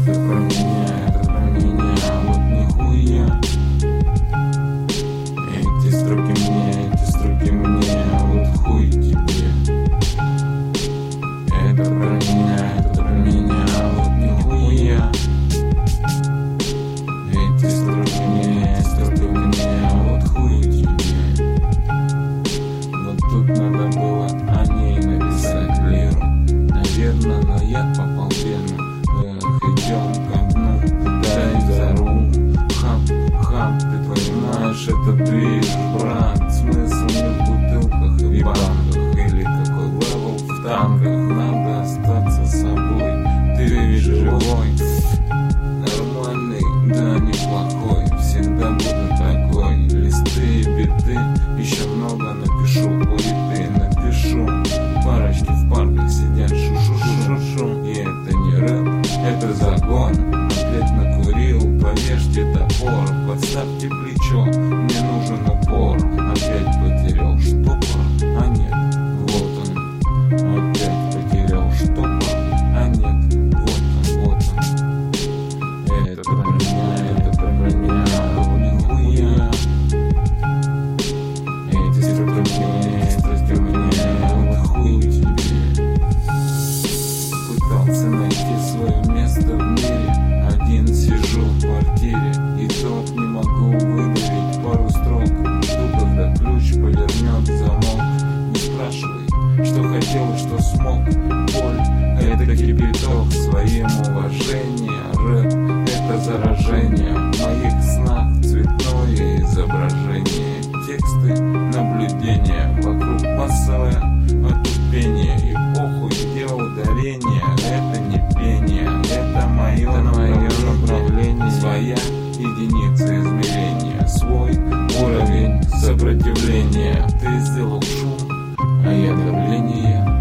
это про меня, вот нихуя. Эти строки мне, вот хуй тебе. Это про меня, вот нихуя. Эти строки мне, вот хуй тебе. Вот тут надо было о ней написать лиру, наверное, но я попал в вену. Идем ко дну, дай зару. Хап, ты понимаешь, это движ, брат. Смысл не в бутылках и в банках, или какой левел в танках. Надо остаться собой, ты ведь живой, нормальный, да неплохой. Всегда буду такой, листы и биты, еще много напишу, хуеты напишу. Парочки в парках сидят, шу-шу-шу-шу-шу. И это не рэп, это загон. Опять накурил, повешьте топор, подставьте плечо, мне нужен упор. Опять потерял штопор, а нет, вот он. Опять потерял штопор, а нет, вот он. Это про меня, вот нихуя. Эти строки мне, вот хуй тебе. Пытался найти свое место в мире, один сижу в квартире, и топ не могу выдавить пару строк. Жду, когда ключ повернет замок. Не спрашивай, что хотел и что смог. Боль — это кипяток, своим уважение. Рэп — это заражение, в моих снах цветное изображение. Тексты, наблюдения, вокруг массовое отупение. И похуй, где ударение, это не пение, это мое направление. Своя единица измерения, свой уровень сопротивления. Ты сделал шум, а я давление.